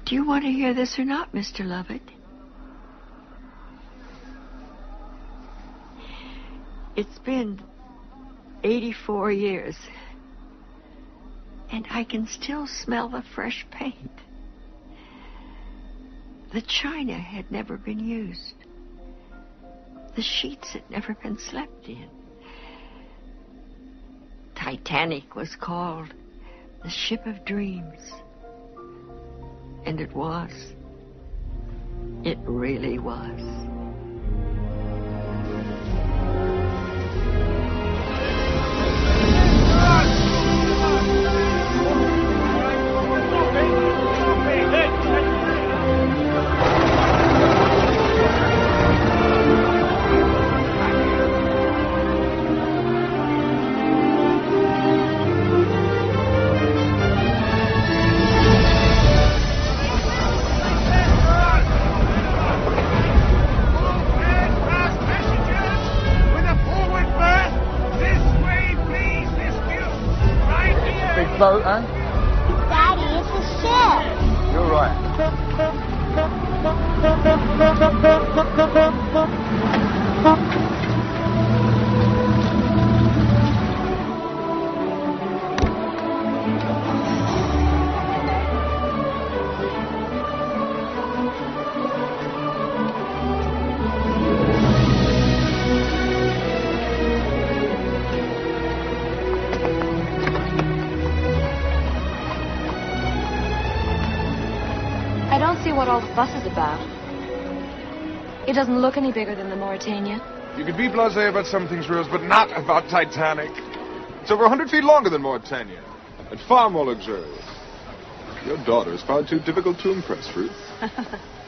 Do you want to hear this or not, Mr. Lovett? It's been 84 years, and I can still smell the fresh paint. The china had never been used. The sheets had never been slept in. Titanic was called the Ship of Dreams. And it was. It really was. Boat, huh? Daddy, it's a ship. You're right. I don't see what all the fuss is about. It doesn't look any bigger than the Mauritania. You can be blasé about some things, Rose, but not about Titanic. It's over 100 feet longer than Mauritania, and far more luxurious. Your daughter is far too difficult to impress, Ruth.